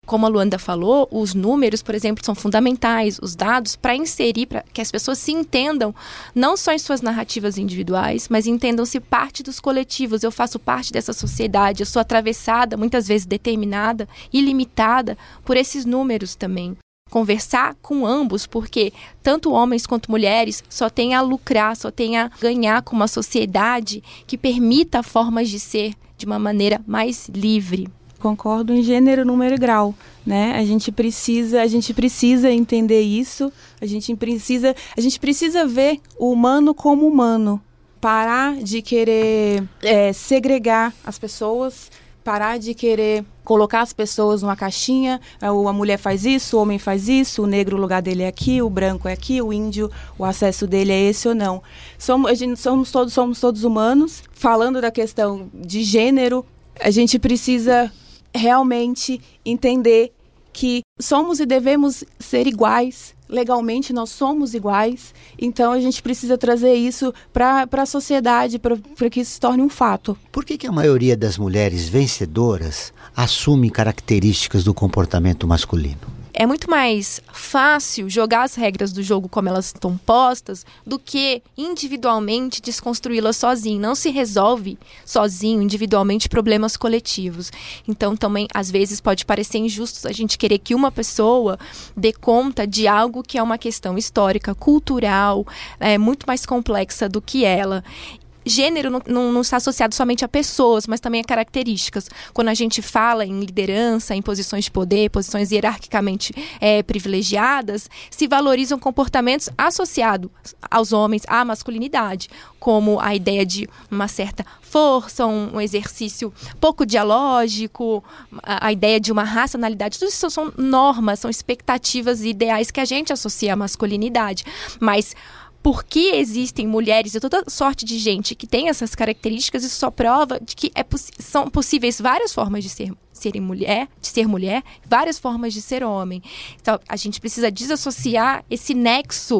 Como a Luanda falou, os números, por exemplo, são fundamentais, os dados, para inserir, para que as pessoas se entendam, não só em suas narrativas individuais, mas entendam-se parte dos coletivos. Eu faço parte dessa sociedade, eu sou atravessada, muitas vezes determinada e limitada por esses números também. Conversar com ambos, porque tanto homens quanto mulheres só têm a lucrar, só têm a ganhar com uma sociedade que permita formas de ser de uma maneira mais livre. Concordo em gênero, número e grau, né? A gente precisa, a gente precisa entender isso, a gente precisa, a gente precisa ver o humano como humano, parar de querer é, segregar as pessoas, parar de querer colocar as pessoas numa caixinha, a mulher faz isso, o homem faz isso, o negro, o lugar dele é aqui, o branco é aqui, o índio, o acesso dele é esse ou não. Somos, a gente, somos, todos, somos todos humanos. Falando da questão de gênero, a gente precisa realmente entender que somos e devemos ser iguais. Legalmente nós somos iguais, então a gente precisa trazer isso para a sociedade, para que isso se torne um fato. Por que que a maioria das mulheres vencedoras assume características do comportamento masculino? É muito mais fácil jogar as regras do jogo como elas estão postas do que individualmente desconstruí-las sozinho. Não se resolve sozinho, individualmente, problemas coletivos. Então, também, às vezes, pode parecer injusto a gente querer que uma pessoa dê conta de algo que é uma questão histórica, cultural, é, muito mais complexa do que ela. Gênero não, não, não está associado somente a pessoas, mas também a características. Quando a gente fala em liderança, em posições de poder, posições hierarquicamente é, privilegiadas, se valorizam comportamentos associados aos homens, à masculinidade, como a ideia de uma certa força, um, um exercício pouco dialógico, a, a ideia de uma racionalidade. Tudo isso são normas, são expectativas e ideais que a gente associa à masculinidade. Mas porque existem mulheres e toda sorte de gente que tem essas características, isso só prova de que é poss- são possíveis várias formas de ser, serem mulher, de ser mulher, várias formas de ser homem. Então, a gente precisa desassociar esse nexo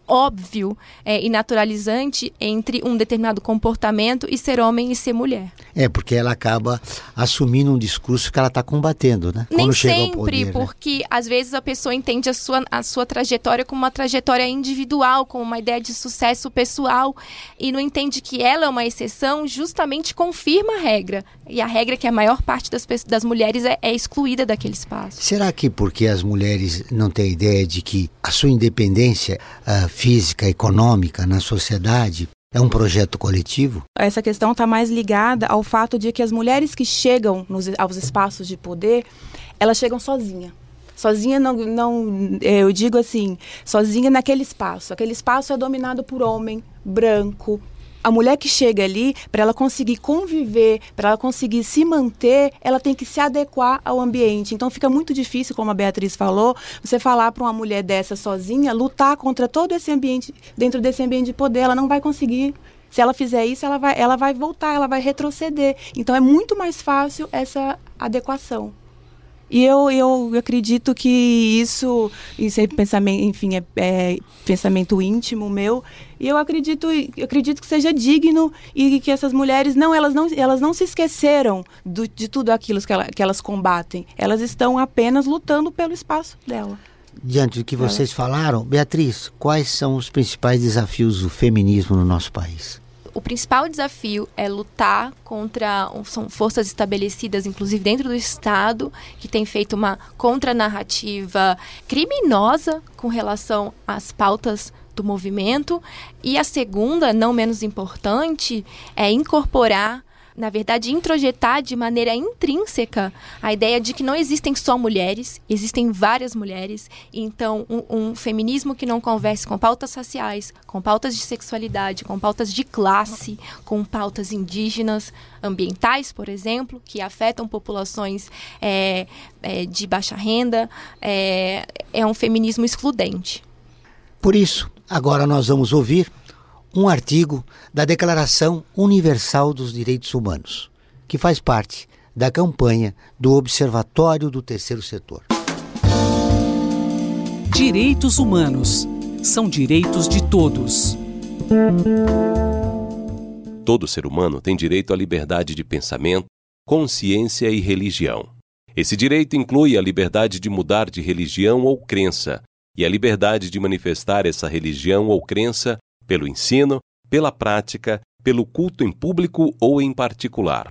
óbvio é, e naturalizante entre um determinado comportamento e ser homem e ser mulher. É, porque ela acaba assumindo um discurso que ela está combatendo, né? Nem Quando chega ao sempre, poder, porque né? Às vezes a pessoa entende a sua, a sua trajetória como uma trajetória individual, como uma ideia de sucesso pessoal, e não entende que ela é uma exceção, justamente confirma a regra. E a regra é que a maior parte das, das mulheres é, é excluída daquele espaço. Será que porque as mulheres não têm ideia de que a sua independência uh, física, econômica na sociedade é um projeto coletivo? Essa questão está mais ligada ao fato de que as mulheres que chegam nos, aos espaços de poder, elas chegam sozinhas. Sozinha, não, não, eu digo assim, sozinha naquele espaço. Aquele espaço é dominado por homem, branco. A mulher que chega ali, para ela conseguir conviver, para ela conseguir se manter, ela tem que se adequar ao ambiente. Então fica muito difícil, como a Beatriz falou, você falar para uma mulher dessa sozinha, lutar contra todo esse ambiente, dentro desse ambiente de poder, ela não vai conseguir. Se ela fizer isso, ela vai, ela vai voltar, ela vai retroceder. Então é muito mais fácil essa adequação. E eu, eu acredito que isso, isso é pensamento, enfim, é, é pensamento íntimo meu, e eu acredito, eu acredito que seja digno e que essas mulheres, não, elas não, elas não se esqueceram do, de tudo aquilo que, ela, que elas combatem, elas estão apenas lutando pelo espaço dela. Diante do que vocês falaram, Beatriz, quais são os principais desafios do feminismo no nosso país? O principal desafio é lutar contra, são forças estabelecidas, inclusive dentro do Estado, que tem feito uma contranarrativa criminosa com relação às pautas do movimento. E a segunda, não menos importante, é incorporar, na verdade, introjetar de maneira intrínseca a ideia de que não existem só mulheres, existem várias mulheres. Então, um, um feminismo que não converse com pautas raciais, com pautas de sexualidade, com pautas de classe, com pautas indígenas, ambientais, por exemplo, que afetam populações é, é, de baixa renda, é, é um feminismo excludente. Por isso, agora nós vamos ouvir um artigo da Declaração Universal dos Direitos Humanos, que faz parte da campanha do Observatório do Terceiro Setor. Direitos humanos são direitos de todos. Todo ser humano tem direito à liberdade de pensamento, consciência e religião. Esse direito inclui a liberdade de mudar de religião ou crença e a liberdade de manifestar essa religião ou crença pelo ensino, pela prática, pelo culto em público ou em particular.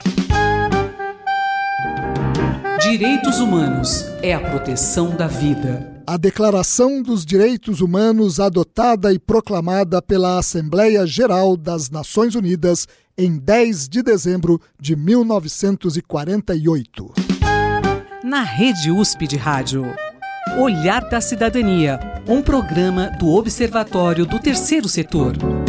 Direitos humanos é a proteção da vida. A Declaração dos Direitos Humanos, adotada e proclamada pela Assembleia Geral das Nações Unidas em dez de dezembro de mil novecentos e quarenta e oito. Na Rede U S P de Rádio, Olhar da Cidadania, um programa do Observatório do Terceiro Setor.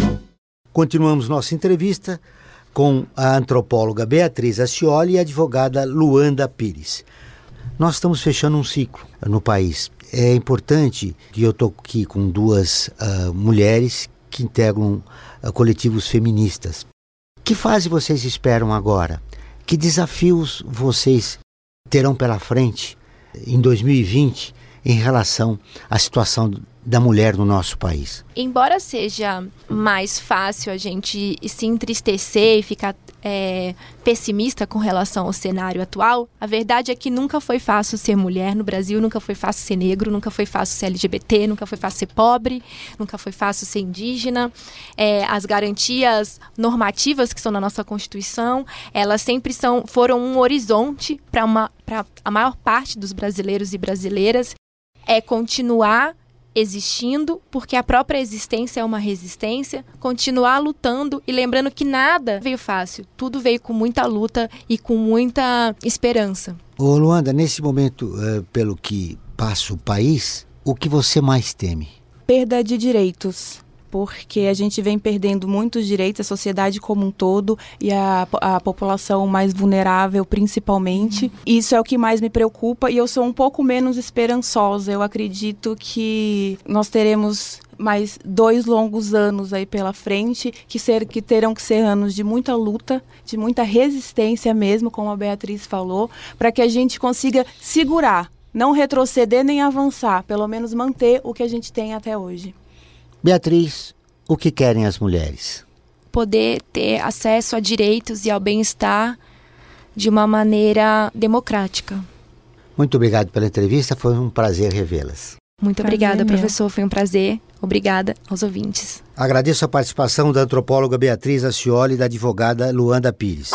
Continuamos nossa entrevista com a antropóloga Beatriz Ascioli e a advogada Luanda Pires. Nós estamos fechando um ciclo no país. É importante que eu estou aqui com duas uh, mulheres que integram uh, coletivos feministas. Que fase vocês esperam agora? Que desafios vocês terão pela frente em dois mil e vinte em relação à situação da mulher no nosso país? Embora seja mais fácil a gente se entristecer e ficar é, pessimista com relação ao cenário atual, a verdade é que nunca foi fácil ser mulher no Brasil, nunca foi fácil ser negro, nunca foi fácil ser L G B T, nunca foi fácil ser pobre, nunca foi fácil ser indígena. É, as garantias normativas que estão na nossa Constituição, elas sempre são, foram um horizonte para uma, para a maior parte dos brasileiros e brasileiras. É continuar existindo, porque a própria existência é uma resistência, continuar lutando e lembrando que nada veio fácil, tudo veio com muita luta e com muita esperança. Ô Luanda, nesse momento, uh, pelo que passa o país, o que você mais teme? Perda de direitos. Porque a gente vem perdendo muitos direitos, a sociedade como um todo e a, a população mais vulnerável principalmente. Isso é o que mais me preocupa e eu sou um pouco menos esperançosa. Eu acredito que nós teremos mais dois longos anos aí pela frente, que, ser, que terão que ser anos de muita luta, de muita resistência mesmo, como a Beatriz falou, para que a gente consiga segurar, não retroceder nem avançar, pelo menos manter o que a gente tem até hoje. Beatriz, o que querem as mulheres? Poder ter acesso a direitos e ao bem-estar de uma maneira democrática. Muito obrigado pela entrevista, foi um prazer revê-las. Muito prazer obrigada, meu. professor, foi um prazer. Obrigada aos ouvintes. Agradeço a participação da antropóloga Beatriz Ascioli e da advogada Luanda Pires.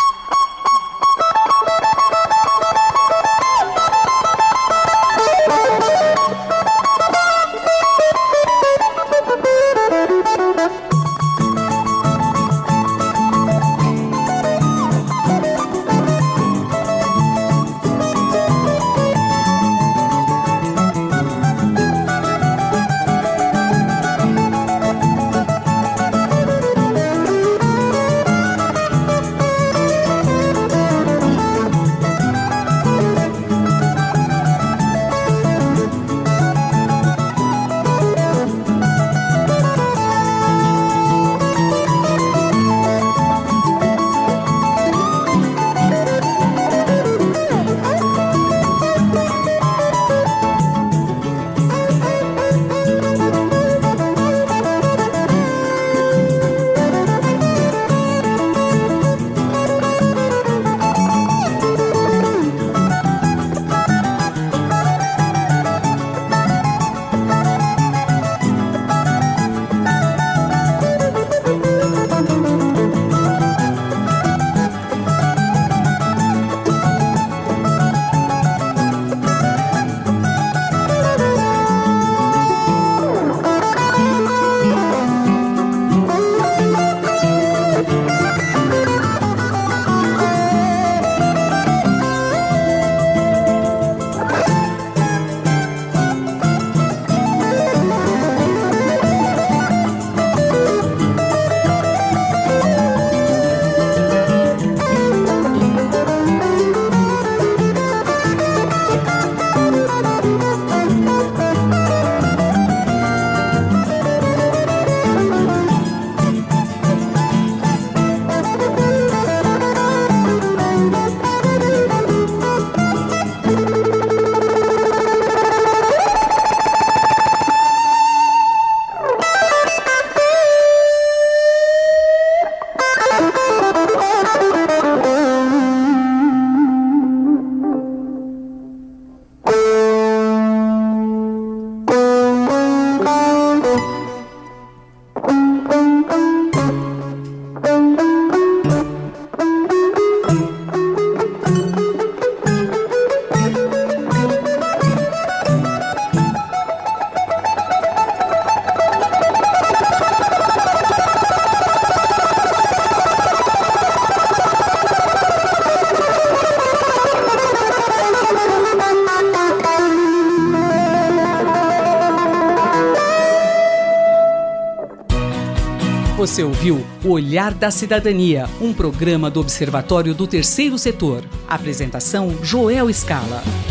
Você ouviu O Olhar da Cidadania, um programa do Observatório do Terceiro Setor. Apresentação: Joel Scala.